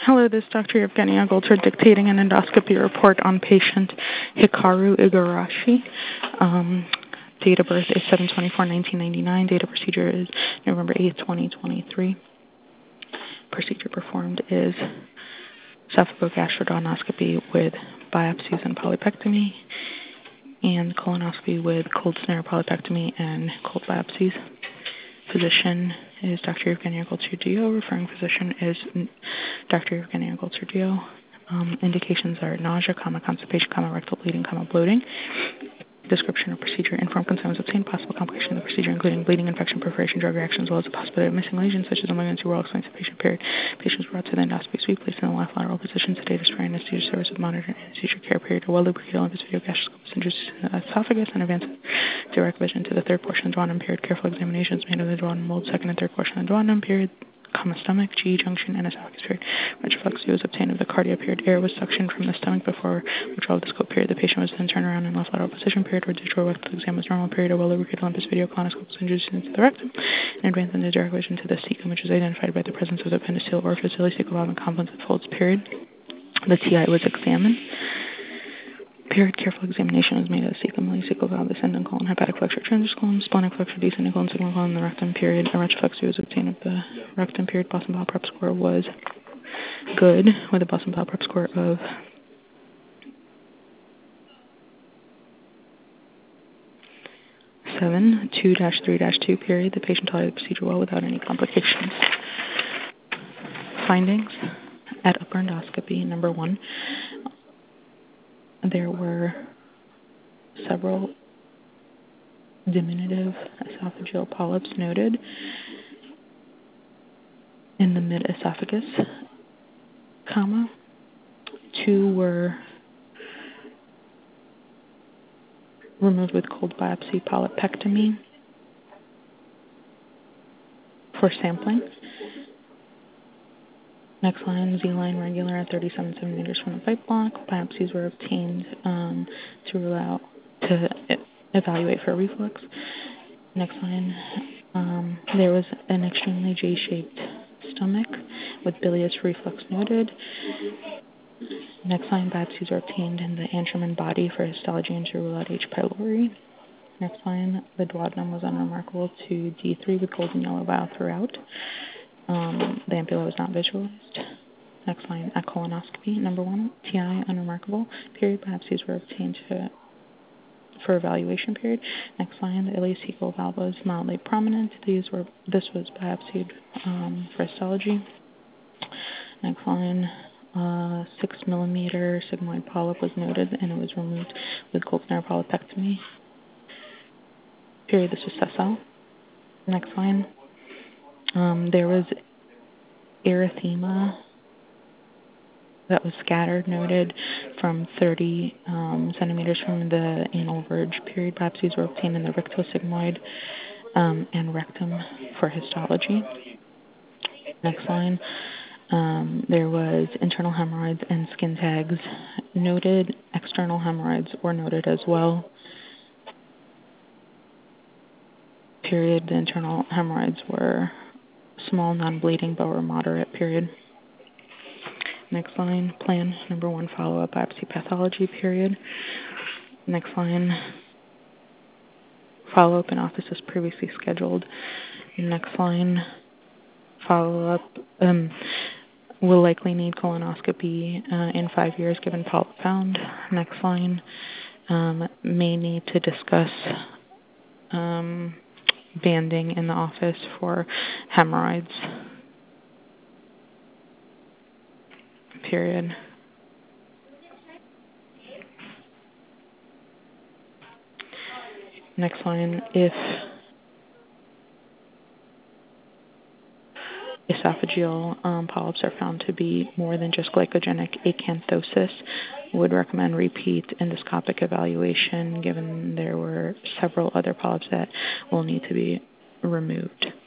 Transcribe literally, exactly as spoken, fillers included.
Hello, this is Doctor Evgenia Golter dictating an endoscopy report on patient Hikaru Igarashi. Um, date of birth is seven twenty-four nineteen ninety-nine. Date of procedure is November eighth, twenty twenty-three. Procedure performed is esophagogastroduodenoscopy with biopsies and polypectomy, and colonoscopy with cold snare polypectomy and cold biopsies. Physician is Doctor Evgenia Golter-Dio. Referring physician is Doctor Evgenia Golter-Dio. Um, indications are nausea, comma, constipation, comma, rectal bleeding, comma, bloating. Description of procedure. Informed consent was obtained. Possible complication of the procedure, including bleeding, infection, perforation, drug reaction, as well as the possibility of missing lesions, such as a malignancy, were all explained to the patient period. Patient was brought to the endoscopy suite, placed in the left lateral position, sedated for anesthesia service with monitored anesthesia care period. A well-lubricated Olympus video gastroscope was introduced to the esophagus and advanced direct vision to the third portion of the duodenum period. Careful examinations made of the duodenum mold, second and third portion of the duodenum period, comma, stomach, G junction, and esophagus period. Retroflexia was obtained of the cardia period. Air was suctioned from the stomach before withdrawal of the scope period. The patient was then turned around in left lateral position period, where digital rectal exam was normal period. A well-lubricated Olympus video colonoscope was introduced into the rectum and advanced into direct vision to the cecum, which was identified by the presence of the appendiceal orifice, ileocecal valve, and complex that folds period. The T I was examined. Period. Careful examination was made of the cecum, ileocecal valve, ascending colon, hepatic flexure, transverse colon, splenic flexure, descending colon, signal colon, and the rectum period. A retroflexia was obtained of the rectum period. Boston Bowel Prep score was good, with a Boston Bowel Prep score of seven, two dash three dash two period. The patient tolerated the procedure well without any complications. Findings at upper endoscopy. Number one, there were several diminutive esophageal polyps noted in the mid-esophagus, comma. Two were removed with cold biopsy polypectomy for sampling. Next line, Z-line regular at thirty-seven centimeters from the pipe block. Biopsies were obtained um, to rule out, to evaluate for reflux. Next line, um, there was an extremely J-shaped stomach with bilious reflux noted. Next line, biopsies were obtained in the antrum and body for histology and to rule out H. pylori. Next line, the duodenum was unremarkable to D three with golden yellow bile throughout. Um, the ampulla was not visualized. Next line, at colonoscopy. Number one, T I unremarkable. Period. Biopsies were obtained to, for evaluation period. Next line, the ileocecal valve was mildly prominent. These were this was biopsied um, for histology. Next line, uh, six millimeter sigmoid polyp was noted, and it was removed with cold snare polypectomy. Period. This was sessile. Next line, um, there was erythema that was scattered, noted from thirty um, centimeters from the anal verge. Period. Biopsies were obtained in the rectosigmoid um, and rectum for histology. Next line, um, there was internal hemorrhoids and skin tags noted. External hemorrhoids were noted as well. Period. The internal hemorrhoids were small, non-bleeding, but were moderate. Period. Next line, plan number one, follow-up biopsy pathology. Period. Next line, follow-up in office as previously scheduled. Next line, follow-up um, will likely need colonoscopy uh, in five years given polyp found. Next line, um, may need to discuss um, banding in the office for hemorrhoids. Period. Next line, if esophageal um, polyps are found to be more than just glycogenic acanthosis, would recommend repeat endoscopic evaluation given there were several other polyps that will need to be removed.